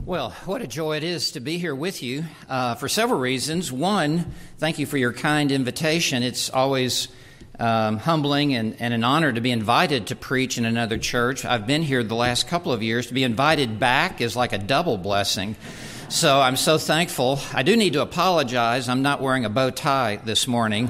Well, what a joy it is to be here with you for several reasons. One, thank you for your kind invitation. It's always humbling and an honor to be invited to preach in another church. I've been here the last couple of years. To be invited back is like a double blessing. So I'm so thankful. I do need to apologize. I'm not wearing a bow tie this morning.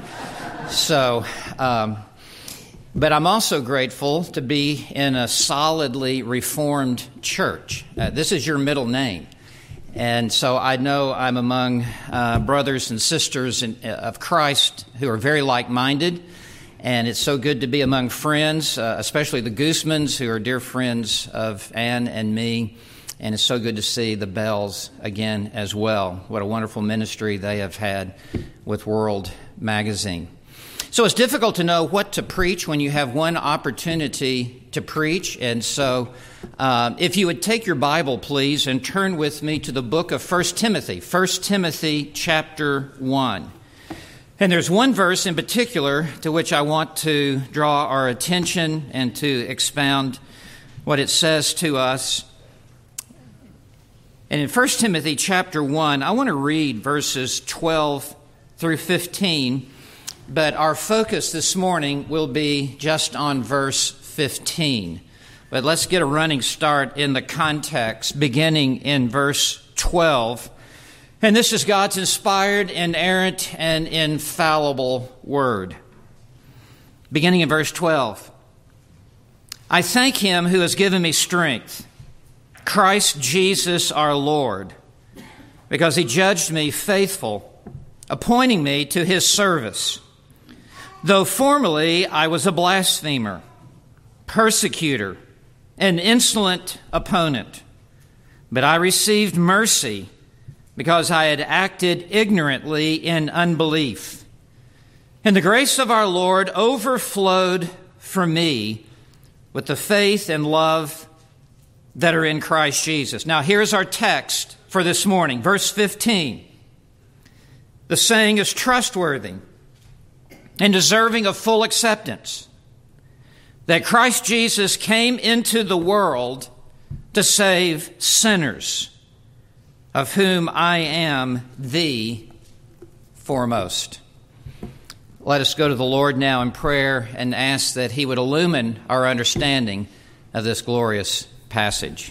But I'm also grateful to be in a solidly reformed church. This is your middle name. And so I know I'm among brothers and sisters of Christ who are very like-minded. And it's so good to be among friends, especially the Goosemans, who are dear friends of Ann and me. And it's so good to see the Bells again as well. What a wonderful ministry they have had with World Magazine. So it's difficult to know what to preach when you have one opportunity to preach. And so if you would take your Bible, please, and turn with me to the book of 1 Timothy, 1 Timothy chapter 1. And there's one verse in particular to which I want to draw our attention and to expound what it says to us. And in 1 Timothy chapter 1, I want to read verses 12 through 15. But our focus this morning will be just on verse 15. But let's get a running start in the context, beginning in verse 12. And this is God's inspired, inerrant, and infallible word. Beginning in verse 12. I thank Him who has given me strength, Christ Jesus our Lord, because He judged me faithful, appointing me to His service. Though formerly I was a blasphemer, persecutor, an insolent opponent, but I received mercy because I had acted ignorantly in unbelief. And the grace of our Lord overflowed for me with the faith and love that are in Christ Jesus. Now here's our text for this morning, verse 15. The saying is trustworthy and deserving of full acceptance, that Christ Jesus came into the world to save sinners, of whom I am the foremost. Let us go to the Lord now in prayer and ask that He would illumine our understanding of this glorious passage.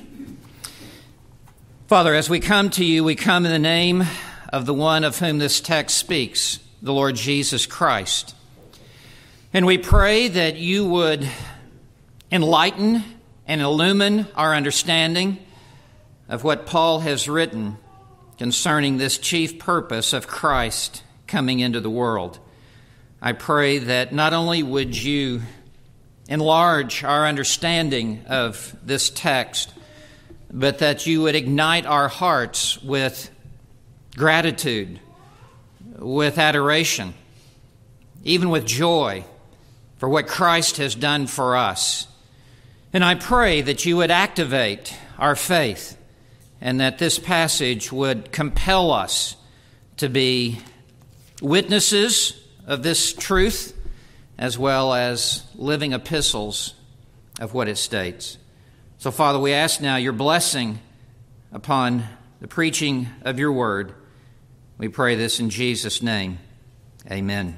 Father, as we come to You, we come in the name of the one of whom this text speaks, the Lord Jesus Christ. And we pray that You would enlighten and illumine our understanding of what Paul has written concerning this chief purpose of Christ coming into the world. I pray that not only would You enlarge our understanding of this text, but that You would ignite our hearts with gratitude, with adoration, even with joy for what Christ has done for us. And I pray that You would activate our faith and that this passage would compel us to be witnesses of this truth as well as living epistles of what it states. So, Father, we ask now Your blessing upon the preaching of Your word. We pray this in Jesus' name. Amen.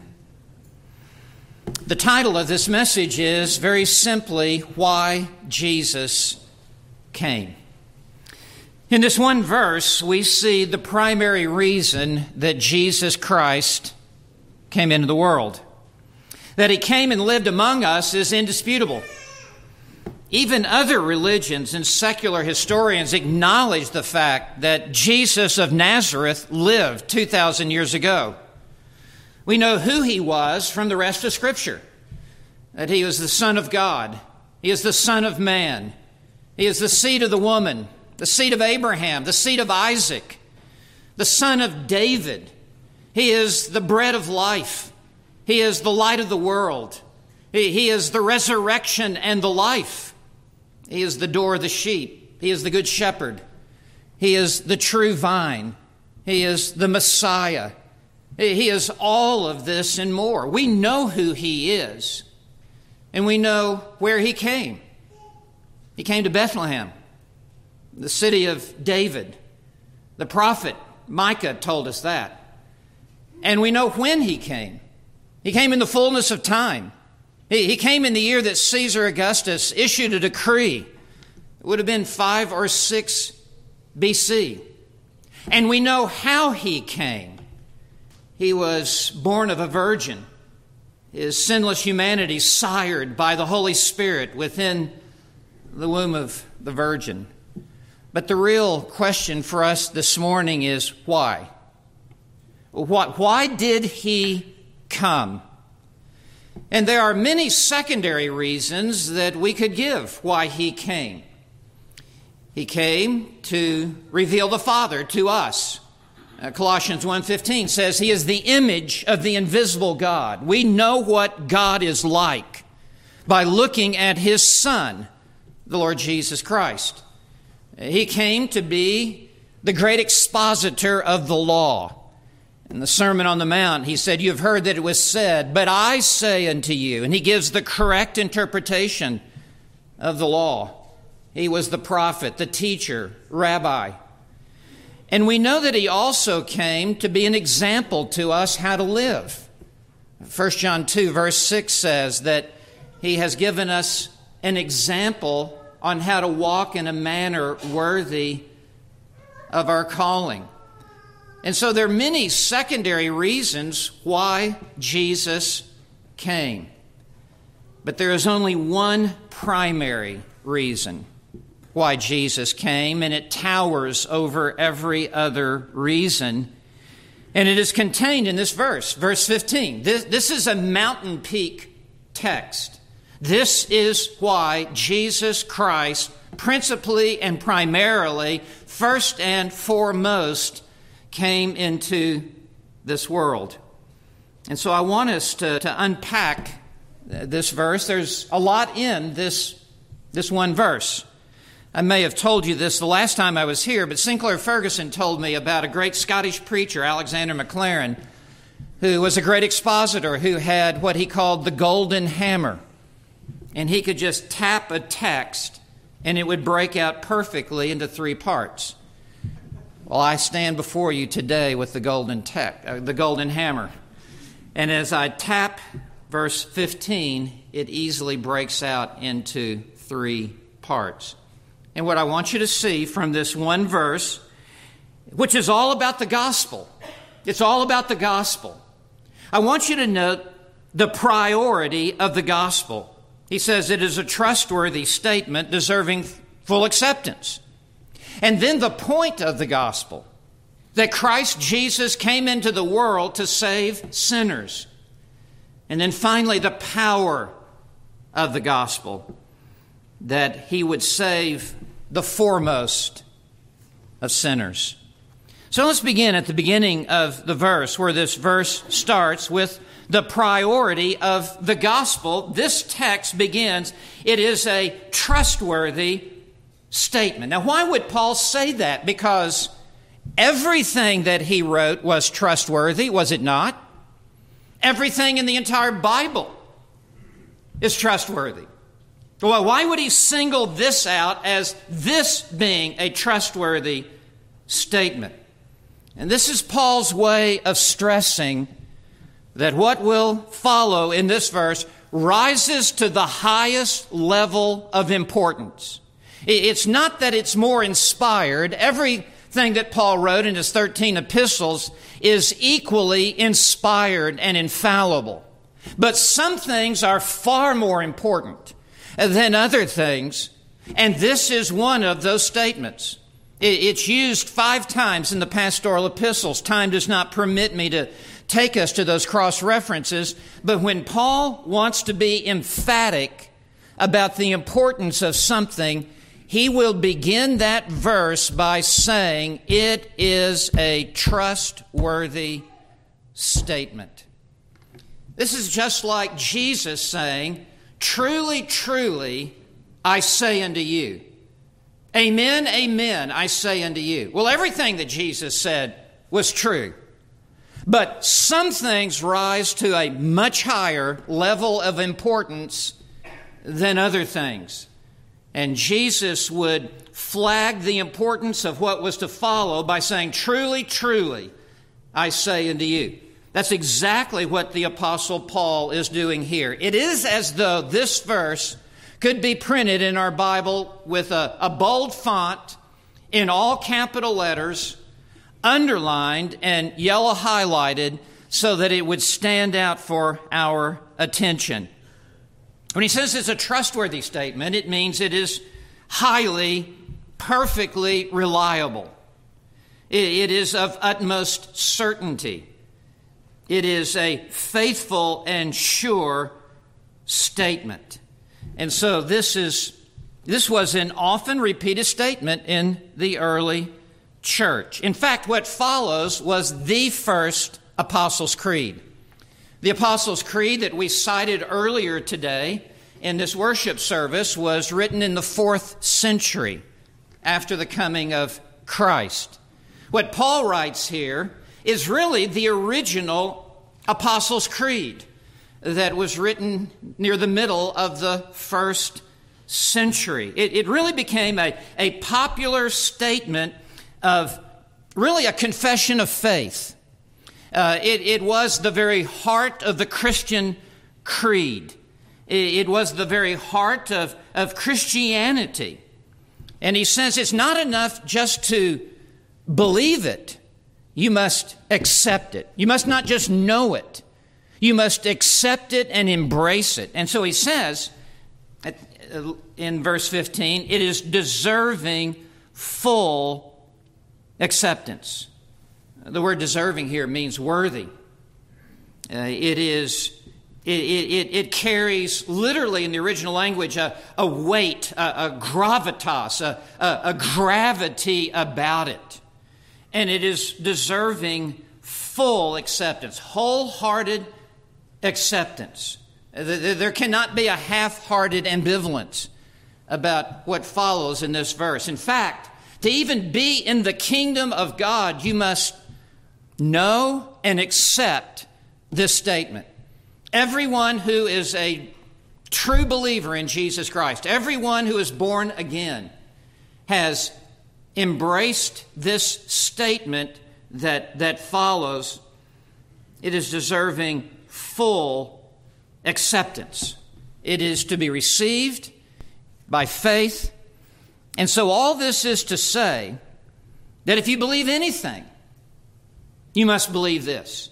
The title of this message is very simply, Why Jesus Came. In this one verse, we see the primary reason that Jesus Christ came into the world. That He came and lived among us is indisputable. Even other religions and secular historians acknowledge the fact that Jesus of Nazareth lived 2,000 years ago. We know who He was from the rest of Scripture, that He was the Son of God. He is the Son of Man. He is the seed of the woman, the seed of Abraham, the seed of Isaac, the Son of David. He is the bread of life. He is the light of the world. He is the resurrection and the life. He is the door of the sheep. He is the good shepherd. He is the true vine. He is the Messiah. He is all of this and more. We know who He is, and we know where He came. He came to Bethlehem. the city of David. The prophet Micah told us that. And we know when he came. He came in the fullness of time. He came in the year that Caesar Augustus issued a decree. It would have been 5 or 6 BC. And we know how he came. He was born of a virgin. His sinless humanity sired by the Holy Spirit within the womb of the Virgin. But the real question for us this morning is why? Why did he come? And there are many secondary reasons that we could give why he came. He came to reveal the Father to us. Colossians 1:15 says he is the image of the invisible God. We know what God is like by looking at his Son, the Lord Jesus Christ. He came to be the great expositor of the law. In the Sermon on the Mount, he said, "You have heard that it was said, but I say unto you." And he gives the correct interpretation of the law. He was the prophet, the teacher, rabbi. And we know that he also came to be an example to us how to live. 1 John 2 verse 6 says that he has given us an example on how to walk in a manner worthy of our calling. And so there are many secondary reasons why Jesus came. But there is only one primary reason why Jesus came, and it towers over every other reason. And it is contained in this verse, verse 15. This is a mountain peak text. This is why Jesus Christ, principally and primarily, first and foremost, came into this world. And so I want us to unpack this verse. There's a lot in this one verse. I may have told you this the last time I was here, but Sinclair Ferguson told me about a great Scottish preacher, Alexander MacLaren, who was a great expositor who had what he called the golden hammer. And he could just tap a text and it would break out perfectly into 3 parts. Well, I stand before you today with the golden hammer. And as I tap verse 15, it easily breaks out into 3 parts. And what I want you to see from this one verse, which is all about the gospel, it's all about the gospel. I want you to note the priority of the gospel. He says it is a trustworthy statement deserving full acceptance. And then the point of the gospel, that Christ Jesus came into the world to save sinners. And then finally the power of the gospel, that he would save the foremost of sinners. So let's begin at the beginning of the verse, where this verse starts with the priority of the gospel. This text begins, it is a trustworthy statement. Now, why would Paul say that? Because everything that he wrote was trustworthy, was it not? Everything in the entire Bible is trustworthy. Well, why would he single this out as this being a trustworthy statement? And this is Paul's way of stressing that what will follow in this verse rises to the highest level of importance. It's not that it's more inspired. Everything that Paul wrote in his 13 epistles is equally inspired and infallible. But some things are far more important than other things, and this is one of those statements. It's used 5 times in the pastoral epistles. Time does not permit me to take us to those cross-references, but when Paul wants to be emphatic about the importance of something, he will begin that verse by saying it is a trustworthy statement. This is just like Jesus saying, "Truly, truly, I say unto you." Amen, amen, I say unto you. Well, everything that Jesus said was true. But some things rise to a much higher level of importance than other things. And Jesus would flag the importance of what was to follow by saying, "Truly, truly, I say unto you." That's exactly what the Apostle Paul is doing here. It is as though this verse could be printed in our Bible with a bold font in all capital letters, underlined and yellow highlighted so that it would stand out for our attention. When he says it's a trustworthy statement, it means it is highly, perfectly reliable. It is of utmost certainty. It is a faithful and sure statement. And so this was an often repeated statement in the early church. In fact, what follows was the first Apostles' Creed. The Apostles' Creed that we cited earlier today in this worship service was written in the 4th century after the coming of Christ. What Paul writes here is really the original Apostles' Creed that was written near the middle of the 1st century. It really became a popular statement of really a confession of faith. It was the very heart of the Christian creed. It was the very heart of Christianity. And he says it's not enough just to believe it. You must accept it. You must not just know it. You must accept it and embrace it. And so he says in verse 15, it is deserving full acceptance. The word deserving here means worthy. It carries literally in the original language a weight, a gravitas, a gravity about it. And it is deserving full acceptance, wholehearted acceptance. There cannot be a half-hearted ambivalence about what follows in this verse. In fact, to even be in the kingdom of God, you must know and accept this statement. Everyone who is a true believer in Jesus Christ, everyone who is born again, has embraced this statement that follows. It is deserving full acceptance. It is to be received by faith. And so all this is to say that if you believe anything, you must believe this.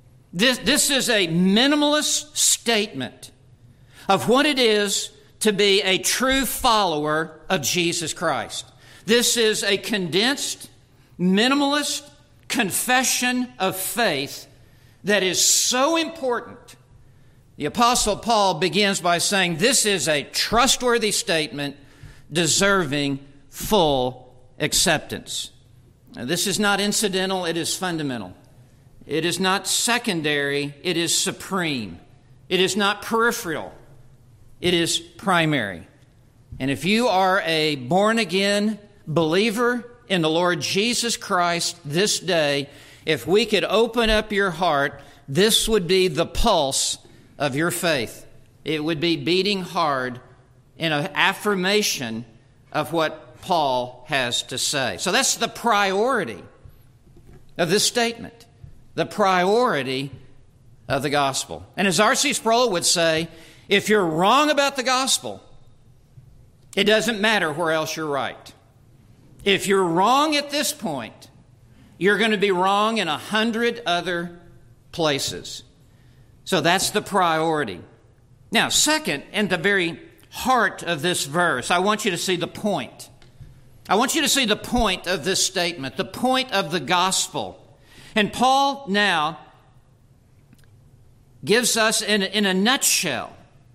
This is a minimalist statement of what it is to be a true follower of Jesus Christ. This is a condensed, minimalist confession of faith that is so important. The Apostle Paul begins by saying this is a trustworthy statement deserving full acceptance. Now, this is not incidental, it is fundamental. It is not secondary, it is supreme. It is not peripheral, it is primary. And if you are a born-again believer in the Lord Jesus Christ this day, if we could open up your heart, this would be the pulse of your faith. It would be beating hard in an affirmation of what Paul has to say. So that's the priority of this statement, the priority of the gospel. And as R.C. Sproul would say, if you're wrong about the gospel, it doesn't matter where else you're right. If you're wrong at this point, you're going to be wrong in 100 other places. So that's the priority. Now, second, in the very heart of this verse, I want you to see the point. I want you to see the point of this statement, the point of the gospel. And Paul now gives us, in a nutshell,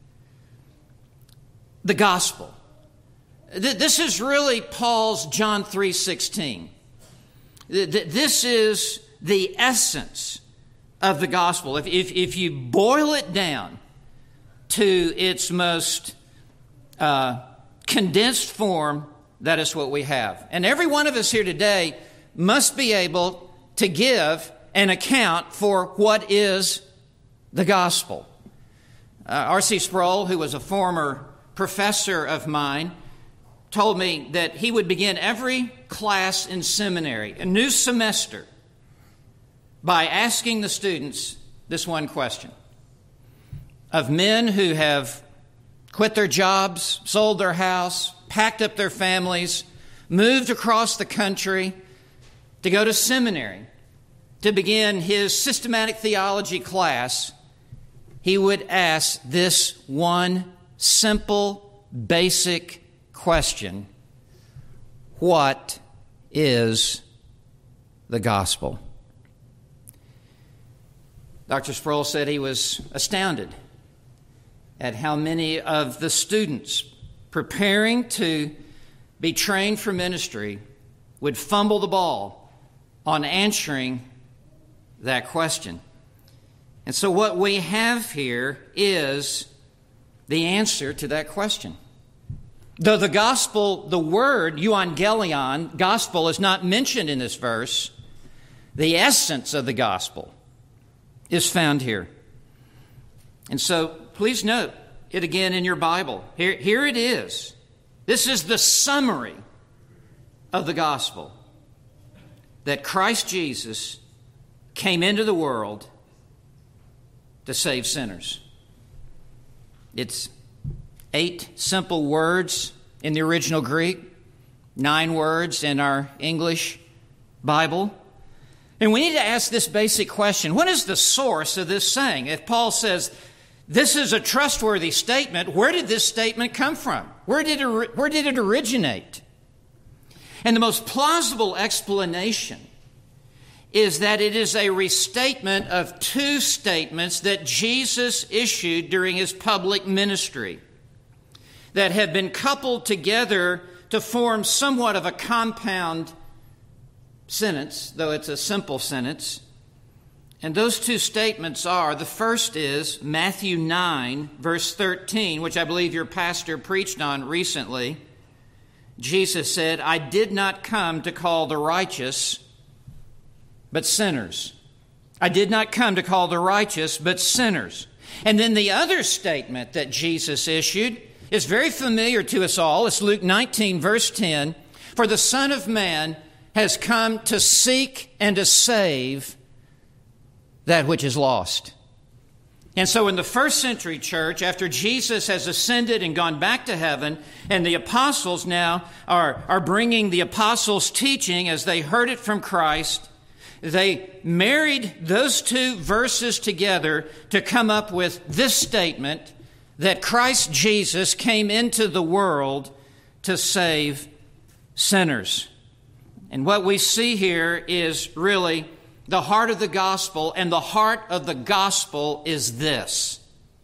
the gospel. This is really Paul's John 3:16. This is the essence of the gospel. If you boil it down to its most condensed form, that is what we have. And every one of us here today must be able to give an account for what is the gospel. R.C. Sproul, who was a former professor of mine, told me that he would begin every class in seminary, a new semester, by asking the students this one question. Of men who have quit their jobs, sold their house, packed up their families, moved across the country to go to seminary, to begin his systematic theology class, he would ask this one simple, basic question: what is the gospel? Dr. Sproul said he was astounded at how many of the students preparing to be trained for ministry would fumble the ball on answering that question. And so what we have here is the answer to that question. Though the gospel, the word euangelion, gospel, is not mentioned in this verse, the essence of the gospel is found here. And so please note it again in your Bible. Here it is. This is the summary of the gospel, that Christ Jesus came into the world to save sinners. It's 8 simple words in the original Greek, 9 words in our English Bible. And we need to ask this basic question: what is the source of this saying? If Paul says this is a trustworthy statement, where did this statement come from? Where did it originate? And the most plausible explanation is that it is a restatement of 2 statements that Jesus issued during his public ministry that have been coupled together to form somewhat of a compound sentence, though it's a simple sentence. And those 2 statements are, the first is Matthew 9, verse 13, which I believe your pastor preached on recently. Jesus said, "I did not come to call the righteous, but sinners." I did not come to call the righteous, but sinners. And then the other statement that Jesus issued is very familiar to us all. It's Luke 19, verse 10. "For the Son of Man has come to seek and to save that which is lost." And so in the first century church, after Jesus has ascended and gone back to heaven, and the apostles now are bringing the apostles' teaching as they heard it from Christ, they married those 2 verses together to come up with this statement that Christ Jesus came into the world to save sinners. And what we see here is really the heart of the gospel, and the heart of the gospel is this: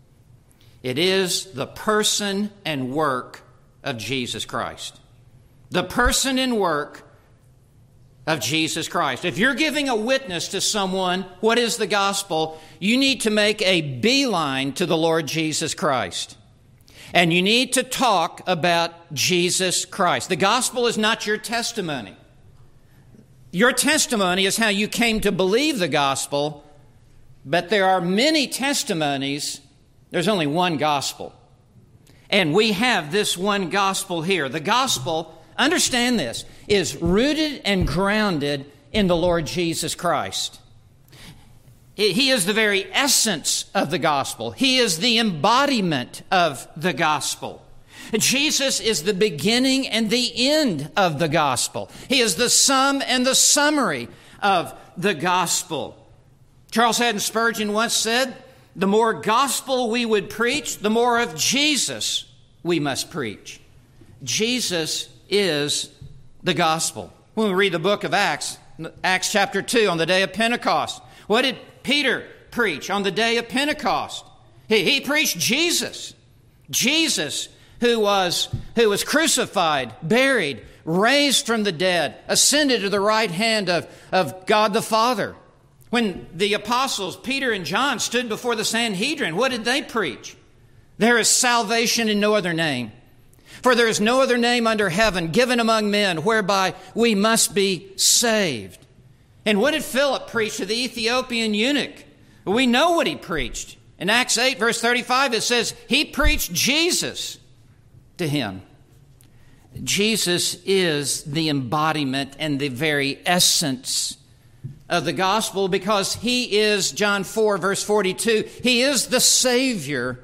it is the person and work of Jesus Christ. The person and work of Jesus Christ. If you're giving a witness to someone, what is the gospel? You need to make a beeline to the Lord Jesus Christ. And you need to talk about Jesus Christ. The gospel is not your testimony. Your testimony is how you came to believe the gospel, but there are many testimonies. There's only one gospel. And we have this one gospel here. The gospel, understand this, is rooted and grounded in the Lord Jesus Christ. He is the very essence of the gospel. He is the embodiment of the gospel. Jesus is the beginning and the end of the gospel. He is the sum and the summary of the gospel. Charles Haddon Spurgeon once said, "The more gospel we would preach, the more of Jesus we must preach." Jesus is the gospel. When we read the book of Acts, Acts chapter 2, on the day of Pentecost, what did Peter preach on the day of Pentecost? He preached Jesus. Jesus, who was crucified, buried, raised from the dead, ascended to the right hand of God the Father. When the apostles, Peter and John, stood before the Sanhedrin, what did they preach? There is salvation in no other name. For there is no other name under heaven given among men whereby we must be saved. And what did Philip preach to the Ethiopian eunuch? We know what he preached. In Acts 8, verse 35, it says, he preached Jesus to him. Jesus is the embodiment and the very essence of the gospel, because he is, John 4, verse 42, he is the Savior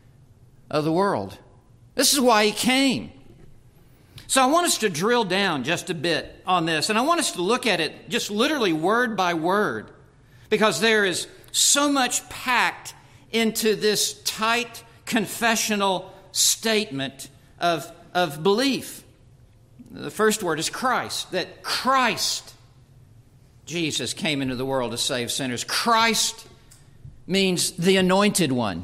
of the world. This is why he came. So I want us to drill down just a bit on this, and I want us to look at it just literally word by word, because there is so much packed into this tight confessional statement of belief. The first word is Christ, that Christ, Jesus, came into the world to save sinners. Christ means the anointed one.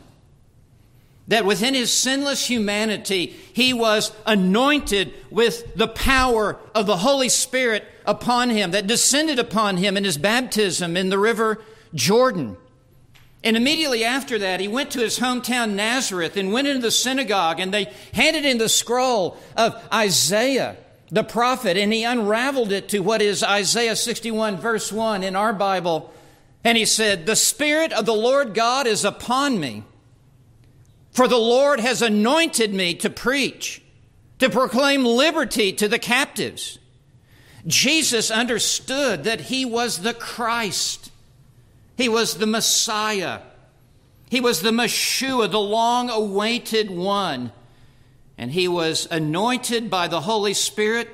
That within his sinless humanity, he was anointed with the power of the Holy Spirit upon him, that descended upon him in his baptism in the river Jordan. And immediately after that, he went to his hometown Nazareth and went into the synagogue, and they handed him the scroll of Isaiah, the prophet, and he unraveled it to what is Isaiah 61, verse 1 in our Bible. And he said, "The Spirit of the Lord God is upon me, for the Lord has anointed me to preach, to proclaim liberty to the captives." Jesus understood that he was the Christ. He was the Messiah. He was the Meshua, the long-awaited one. And he was anointed by the Holy Spirit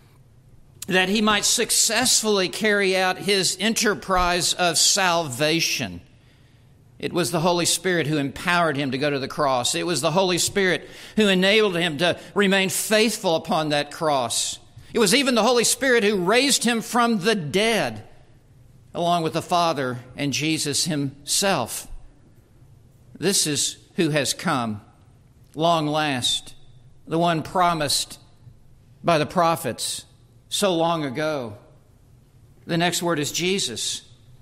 that he might successfully carry out his enterprise of salvation. It was the Holy Spirit who empowered him to go to the cross. It was the Holy Spirit who enabled him to remain faithful upon that cross. It was even the Holy Spirit who raised him from the dead, along with the Father and Jesus himself. This is who has come, long last, the one promised by the prophets so long ago. The next word is Jesus.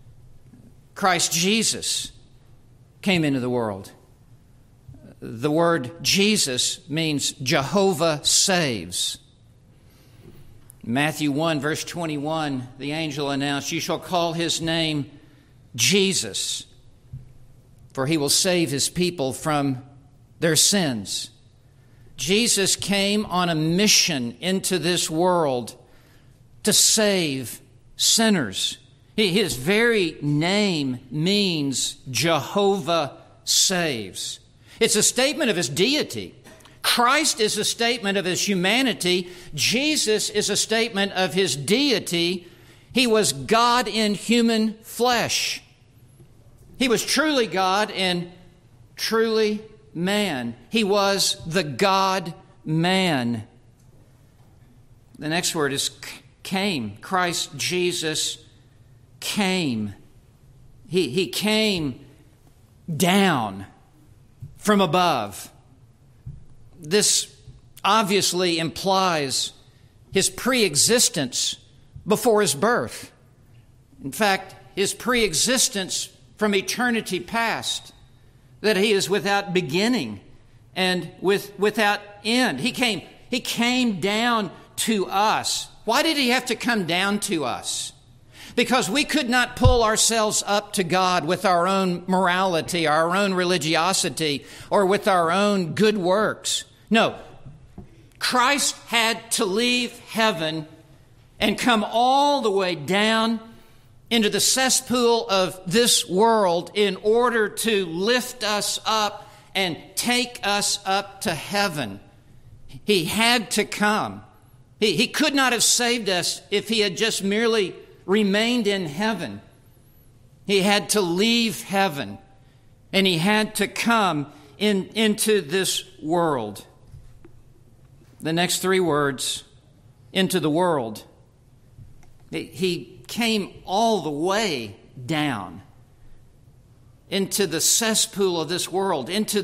Christ Jesus came into the world. The word Jesus means Jehovah saves. Matthew 1, verse 21, the angel announced, "You shall call his name Jesus, for he will save his people from their sins." Jesus came on a mission into this world to save sinners. His very name means Jehovah saves. It's a statement of his deity. Christ is a statement of his humanity. Jesus is a statement of his deity. He was God in human flesh. He was truly God and truly man. He was the God-man. The next word is came. Christ Jesus came. He came down from above. This obviously implies his pre-existence before his birth. In fact, his pre-existence from eternity past, that he is without beginning and without end. He came down to us. Why did he have to come down to us? Because we could not pull ourselves up to God with our own morality, our own religiosity, or with our own good works. No, Christ had to leave heaven and come all the way down into the cesspool of this world in order to lift us up and take us up to heaven. He had to come. He could not have saved us if he had just merely remained in heaven. He had to leave heaven, and he had to come into this world. The next three words, into the world. He came all the way down into the cesspool of this world, into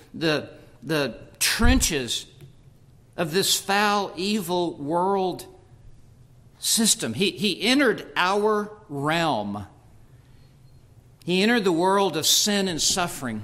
the trenches of this foul, evil world system. He entered our realm. He entered the world of sin and suffering,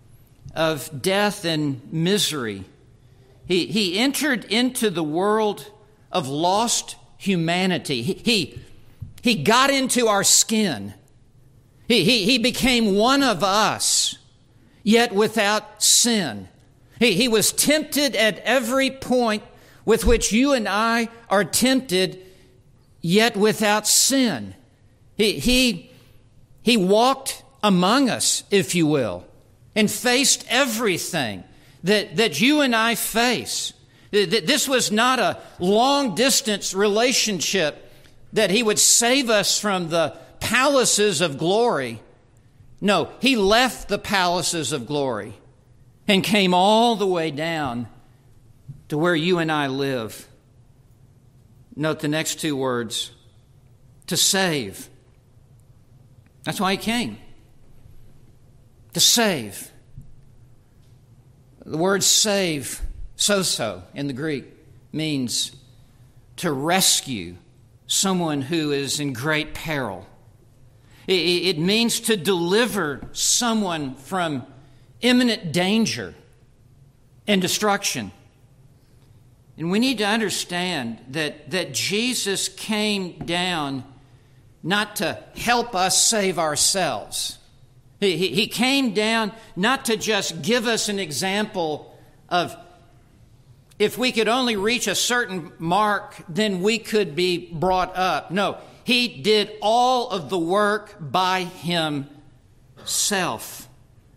of death and misery. He entered into the world of lost humanity. He got into our skin. He became one of us, yet without sin. He was tempted at every point with which you and I are tempted, yet without sin. He walked among us, if you will, and faced everything that you and I face. This was not a long-distance relationship that He would save us from the palaces of glory. No, He left the palaces of glory and came all the way down to where you and I live. Note the next two words, to save. That's why He came, to save. The word save, sozo in the Greek, means to rescue someone who is in great peril. It means to deliver someone from imminent danger and destruction. And we need to understand that Jesus came down not to help us save ourselves. He came down not to just give us an example of if we could only reach a certain mark, then we could be brought up. No, He did all of the work by Himself.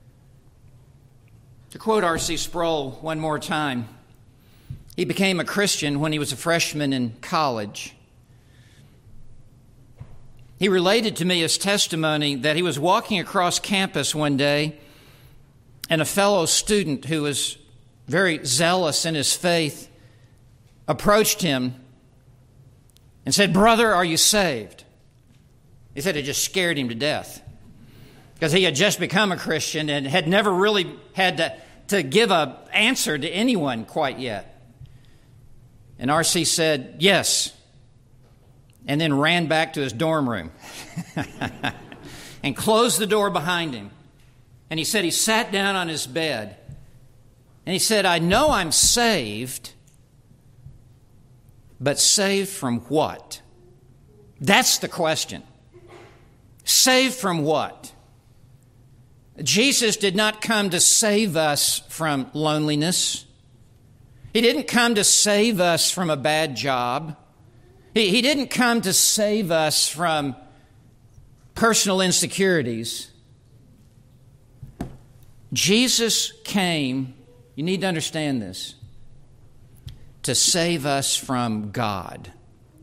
To quote R.C. Sproul one more time, he became a Christian when he was a freshman in college. He related to me his testimony that he was walking across campus one day, and a fellow student who was very zealous in his faith approached him and said, "Brother, are you saved?" He said it just scared him to death because he had just become a Christian and had never really had to give an answer to anyone quite yet. And R.C. said, "Yes," and then ran back to his dorm room and closed the door behind him. And he said he sat down on his bed and he said, "I know I'm saved, but saved from what?" That's the question. Saved from what? Jesus did not come to save us from loneliness. He didn't come to save us from a bad job. He didn't come to save us from personal insecurities. Jesus came, you need to understand this, to save us from God.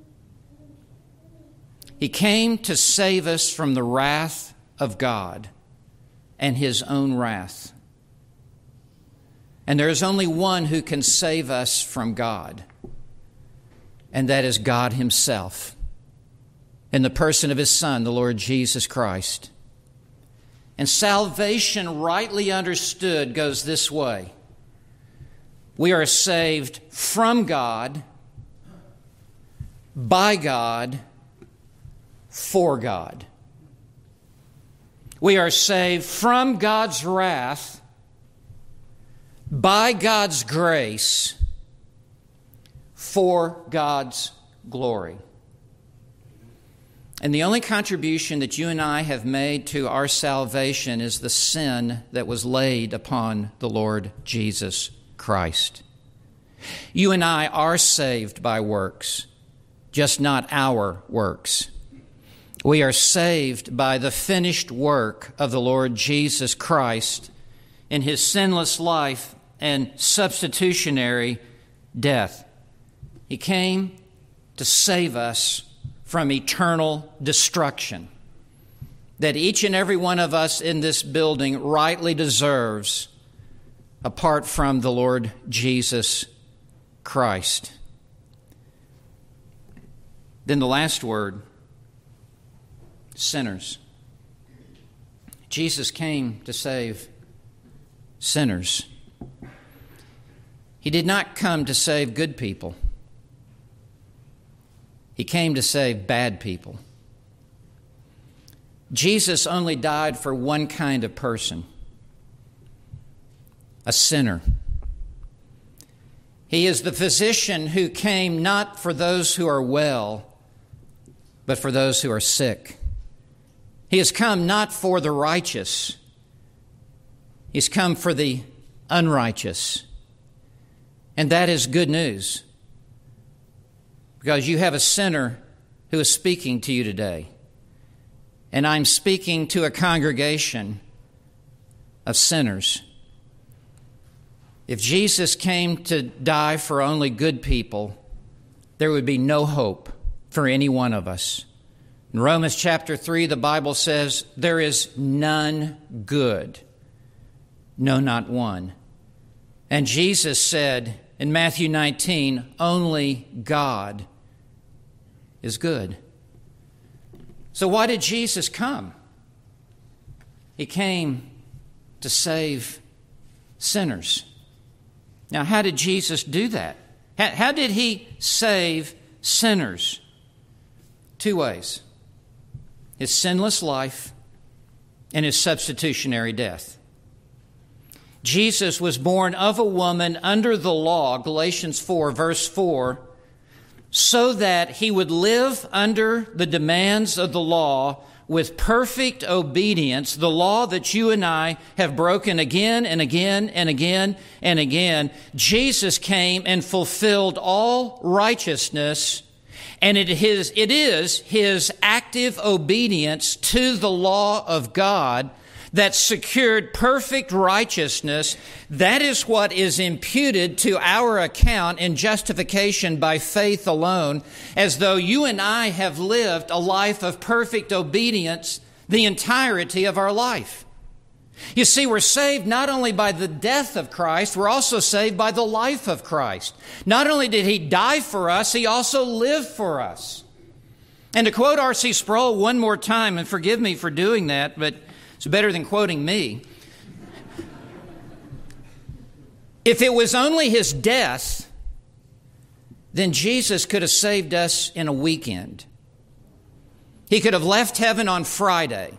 He came to save us from the wrath of God and His own wrath. And there is only one who can save us from God, and that is God Himself, in the person of His Son, the Lord Jesus Christ. And salvation, rightly understood, goes this way. We are saved from God, by God, for God. We are saved from God's wrath, by God's grace, for God's glory. And the only contribution that you and I have made to our salvation is the sin that was laid upon the Lord Jesus Christ. You and I are saved by works, just not our works. We are saved by the finished work of the Lord Jesus Christ in His sinless life and substitutionary death. He came to save us from eternal destruction that each and every one of us in this building rightly deserves apart from the Lord Jesus Christ. Then the last word, sinners. Jesus came to save sinners. He did not come to save good people. He came to save bad people. Jesus only died for one kind of person, a sinner. He is the physician who came not for those who are well, but for those who are sick. He has come not for the righteous. He's come for the unrighteous. And that is good news. because you have a sinner who is speaking to you today. And I'm speaking to a congregation of sinners. If Jesus came to die for only good people, there would be no hope for any one of us. In Romans chapter 3, the Bible says, there is none good, no, not one. And Jesus said in Matthew 19, only God is good. So why did Jesus come? He came to save sinners. Now, how did Jesus do that? How did he save sinners? Two ways: his sinless life and his substitutionary death. Jesus was born of a woman under the law, Galatians 4, verse 4, so that he would live under the demands of the law with perfect obedience, the law that you and I have broken again and again and again and again. Jesus came and fulfilled all righteousness, and it is his active obedience to the law of God that secured perfect righteousness. That is what is imputed to our account in justification by faith alone, as though you and I have lived a life of perfect obedience the entirety of our life. You see, we're saved not only by the death of Christ, we're also saved by the life of Christ. Not only did he die for us, he also lived for us. And to quote R.C. Sproul one more time, and forgive me for doing that, but it's better than quoting me. If it was only his death, then Jesus could have saved us in a weekend. He could have left heaven on Friday,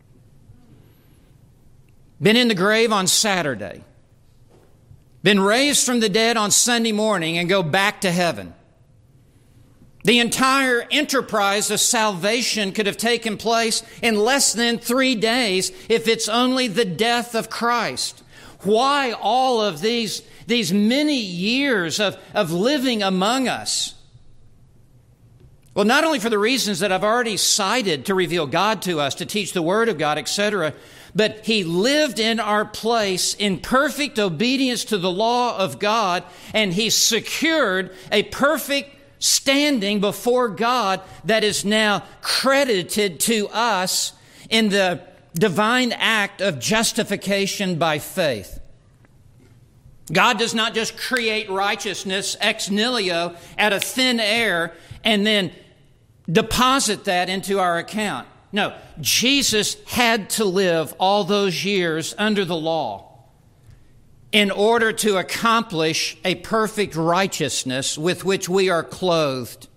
been in the grave on Saturday, been raised from the dead on Sunday morning, and go back to heaven. The entire enterprise of salvation could have taken place in less than 3 days if it's only the death of Christ. Why all of these many years of living among us? Well, not only for the reasons that I've already cited to reveal God to us, to teach the Word of God, etc., but he lived in our place in perfect obedience to the law of God, and he secured a perfect standing before God that is now credited to us in the divine act of justification by faith. God does not just create righteousness ex nihilo out of thin air and then deposit that into our account. No, Jesus had to live all those years under the law in order to accomplish a perfect righteousness with which we are clothed.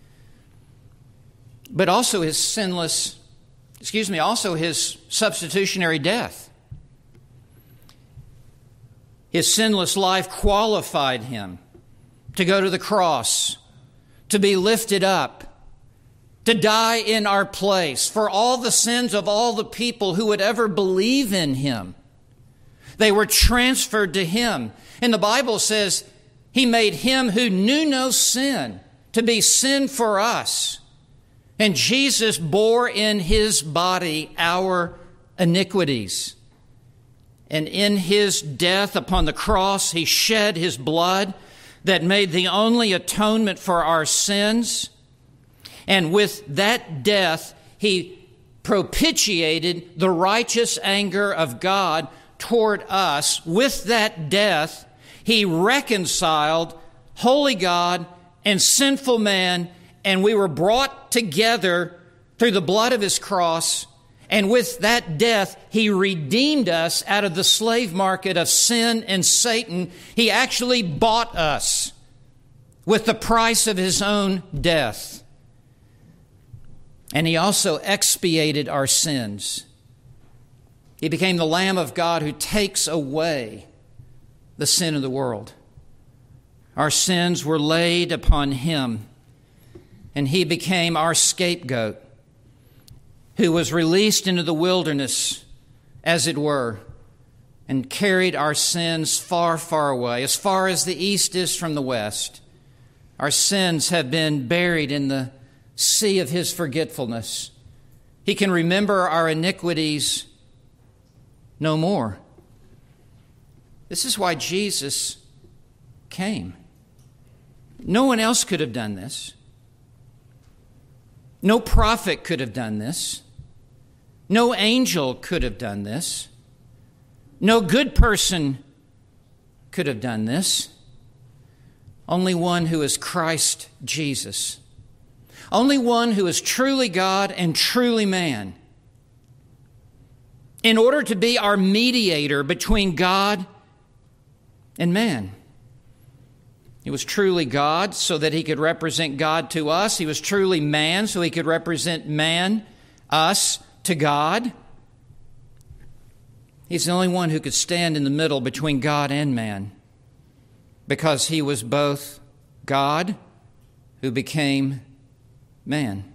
But also his substitutionary death. His sinless life qualified him to go to the cross, to be lifted up, to die in our place for all the sins of all the people who would ever believe in him. They were transferred to him. And the Bible says he made him who knew no sin to be sin for us. And Jesus bore in his body our iniquities. And in his death upon the cross, he shed his blood that made the only atonement for our sins. And with that death, he propitiated the righteous anger of God toward us. With that death, he reconciled holy God and sinful man, and we were brought together through the blood of his cross. And with that death, he redeemed us out of the slave market of sin and Satan. He actually bought us with the price of his own death. And he also expiated our sins. He became the Lamb of God who takes away the sin of the world. Our sins were laid upon him, and he became our scapegoat, who was released into the wilderness, as it were, and carried our sins far, far away, as far as the east is from the west. Our sins have been buried in the sea of His forgetfulness. He can remember our iniquities no more. This is why Jesus came. No one else could have done this. No prophet could have done this. No angel could have done this. No good person could have done this. Only one who is Christ Jesus. Only one who is truly God and truly man. In order to be our mediator between God and man. He was truly God so that He could represent God to us. He was truly man so He could represent man, us, to God. He's the only one who could stand in the middle between God and man, because He was both God who became man.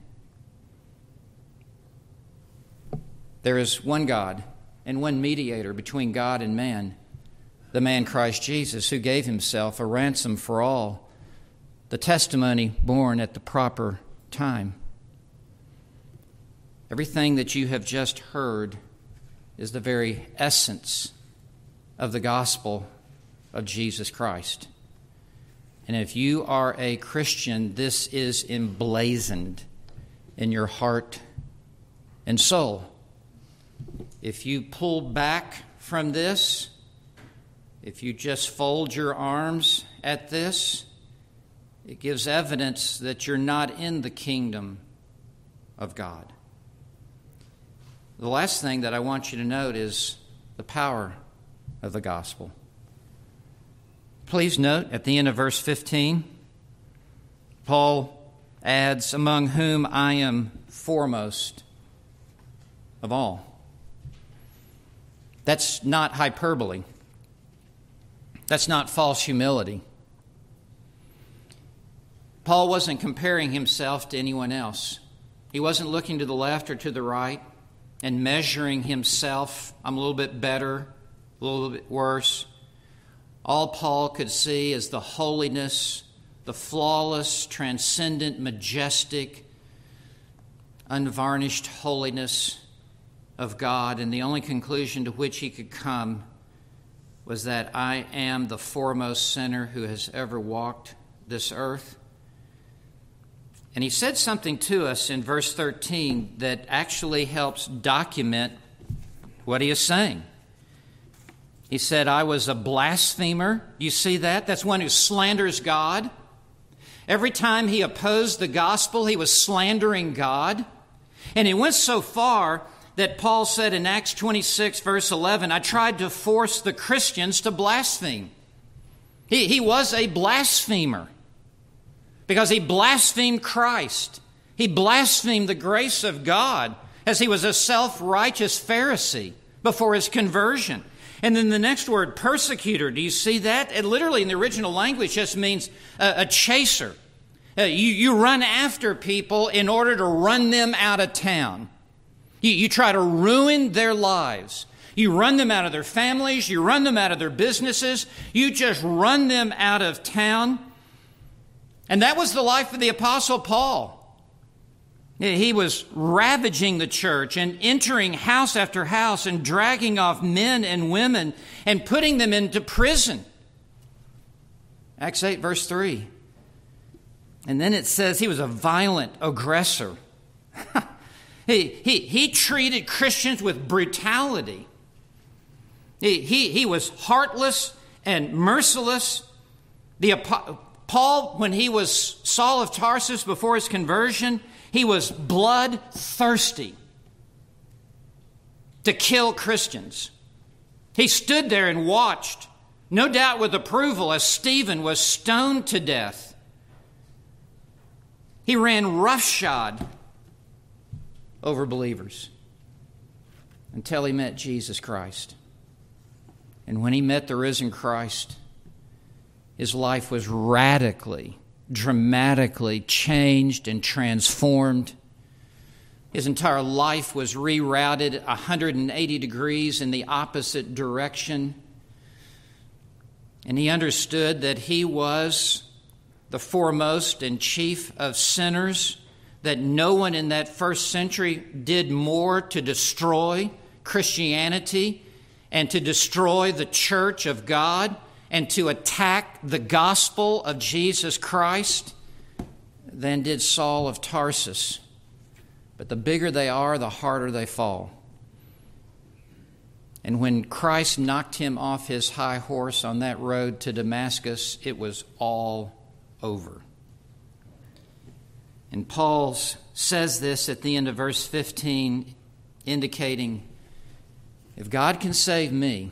There is one God and one mediator between God and man, the man Christ Jesus, who gave Himself a ransom for all, the testimony born at the proper time. Everything that you have just heard is the very essence of the gospel of Jesus Christ. And if you are a Christian, this is emblazoned in your heart and soul. If you pull back from this, if you just fold your arms at this, it gives evidence that you're not in the kingdom of God. The last thing that I want you to note is the power of the gospel. Please note at the end of verse 15, Paul adds, among whom I am foremost of all. That's not hyperbole. That's not false humility. Paul wasn't comparing himself to anyone else. He wasn't looking to the left or to the right and measuring himself. I'm a little bit better, a little bit worse. All Paul could see is the holiness, the flawless, transcendent, majestic, unvarnished holiness of God. And the only conclusion to which he could come was that I am the foremost sinner who has ever walked this earth. And he said something to us in verse 13 that actually helps document what he is saying. He said, I was a blasphemer. You see that? That's one who slanders God. Every time he opposed the gospel, he was slandering God. And it went so far that Paul said in Acts 26, verse 11, I tried to force the Christians to blaspheme. He was a blasphemer because he blasphemed Christ. He blasphemed the grace of God as he was a self-righteous Pharisee before his conversion. And then the next word, persecutor, do you see that? It literally in the original language just means a chaser. You run after people in order to run them out of town. You try to ruin their lives. You run them out of their families. You run them out of their businesses. You just run them out of town. And that was the life of the Apostle Paul. He was ravaging the church and entering house after house and dragging off men and women and putting them into prison. Acts 8, verse 3. And then it says he was a violent aggressor. He treated Christians with brutality. He was heartless and merciless. Paul, when he was Saul of Tarsus before his conversion, he was bloodthirsty to kill Christians. He stood there and watched, no doubt with approval, as Stephen was stoned to death. He ran roughshod over believers until he met Jesus Christ. And when he met the risen Christ, his life was radically, dramatically changed and transformed. His entire life was rerouted 180 degrees in the opposite direction. And he understood that he was the foremost and chief of sinners, that no one in that first century did more to destroy Christianity and to destroy the church of God and to attack the gospel of Jesus Christ than did Saul of Tarsus. But the bigger they are, the harder they fall. And when Christ knocked him off his high horse on that road to Damascus, it was all over. And Paul says this at the end of verse 15, indicating, if God can save me,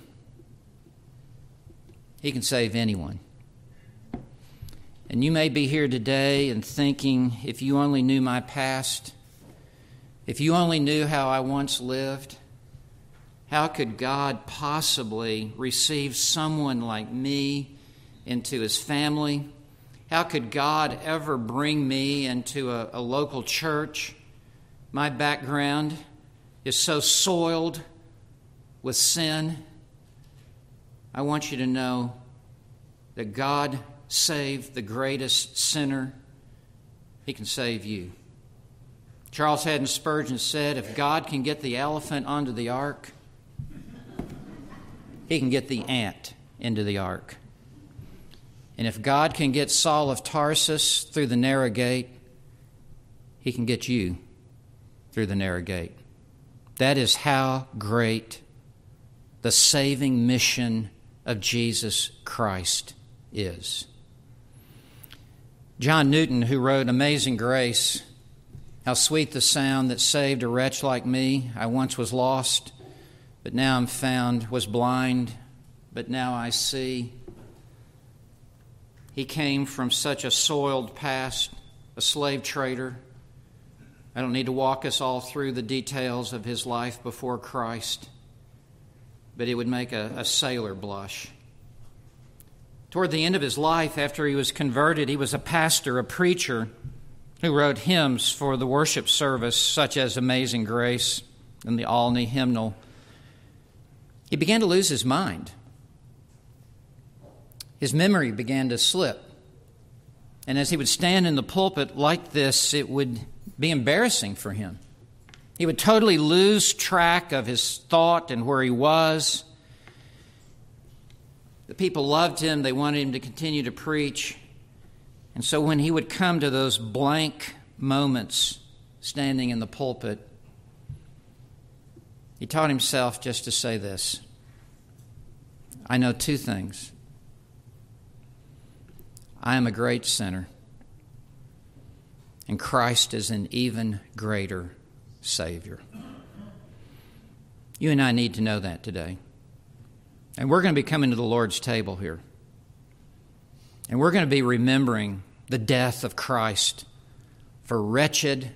He can save anyone. And you may be here today and thinking, if you only knew my past, if you only knew how I once lived, how could God possibly receive someone like me into His family? How could God ever bring me into a local church? My background is so soiled with sin. I want you to know that God saved the greatest sinner. He can save you. Charles Haddon Spurgeon said, if God can get the elephant onto the ark, He can get the ant into the ark. And if God can get Saul of Tarsus through the narrow gate, He can get you through the narrow gate. That is how great the saving mission of Jesus Christ is. John Newton, who wrote Amazing Grace, how sweet the sound that saved a wretch like me. I once was lost, but now I'm found, was blind, but now I see. He came from such a soiled past, a slave trader. I don't need to walk us all through the details of his life before Christ, but it would make a sailor blush. Toward the end of his life, after he was converted, he was a pastor, a preacher, who wrote hymns for the worship service, such as Amazing Grace and the Olney hymnal. He began to lose his mind. His memory began to slip. And as he would stand in the pulpit like this, it would be embarrassing for him. He would totally lose track of his thought and where he was. The people loved him. They wanted him to continue to preach. And so when he would come to those blank moments standing in the pulpit, he taught himself just to say this: I know two things. I am a great sinner, and Christ is an even greater Savior. You and I need to know that today. And we're going to be coming to the Lord's table here. And we're going to be remembering the death of Christ for wretched,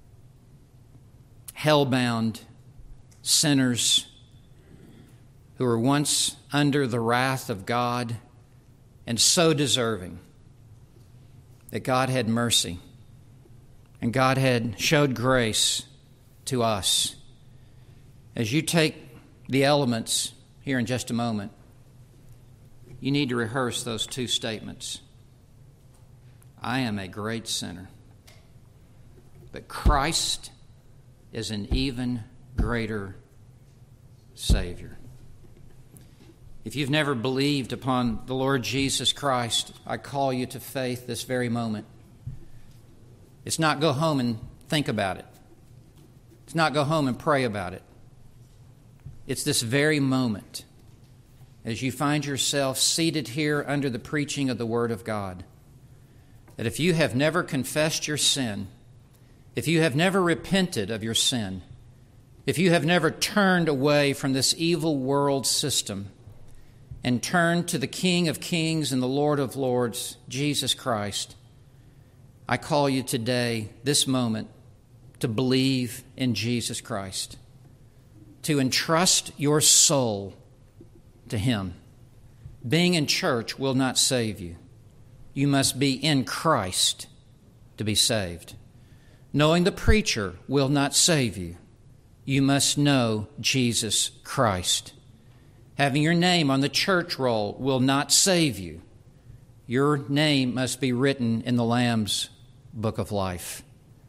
hell-bound sinners who were once under the wrath of God and so deserving that God had mercy and God had showed grace to us. As you take the elements here in just a moment, you need to rehearse those two statements. I am a great sinner, but Christ is an even greater Savior. If you've never believed upon the Lord Jesus Christ, I call you to faith this very moment. It's not go home and think about it. It's not go home and pray about it. It's this very moment, as you find yourself seated here under the preaching of the Word of God, that if you have never confessed your sin, if you have never repented of your sin, if you have never turned away from this evil world system and turned to the King of Kings and the Lord of Lords, Jesus Christ, I call you today, this moment, to believe in Jesus Christ, to entrust your soul to Him. Being in church will not save you. You must be in Christ to be saved. Knowing the preacher will not save you. You must know Jesus Christ. Having your name on the church roll will not save you. your name must be written in the Lamb's book of life.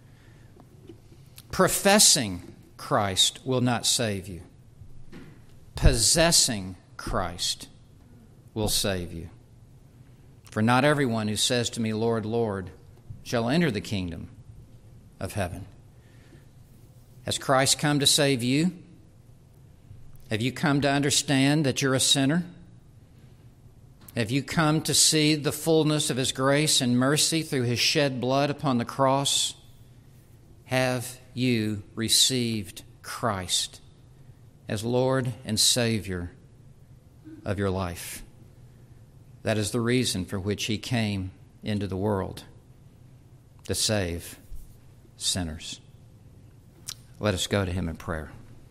Professing Christ will not save you. Possessing Christ will save you. For not everyone who says to me, Lord, Lord, shall enter the kingdom of heaven. Has Christ come to save you? Have you come to understand that you're a sinner? Have you come to see the fullness of His grace and mercy through His shed blood upon the cross? Have you received Christ as Lord and Savior of your life? That is the reason for which He came into the world, to save sinners. Let us go to Him in prayer.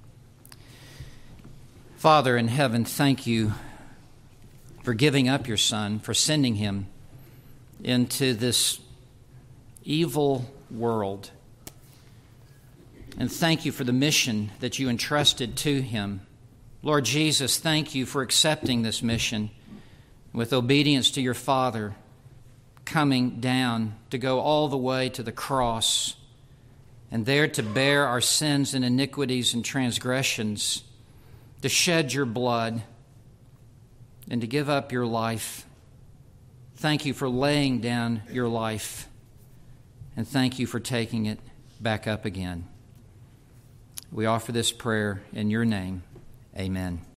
Father in heaven, thank you for giving up your Son, for sending Him into this evil world. And thank you for the mission that you entrusted to Him. Lord Jesus, thank you for accepting this mission with obedience to your Father, coming down to go all the way to the cross and there to bear our sins and iniquities and transgressions, to shed your blood and to give up your life. Thank you for laying down your life, and thank you for taking it back up again. We offer this prayer in your name. Amen.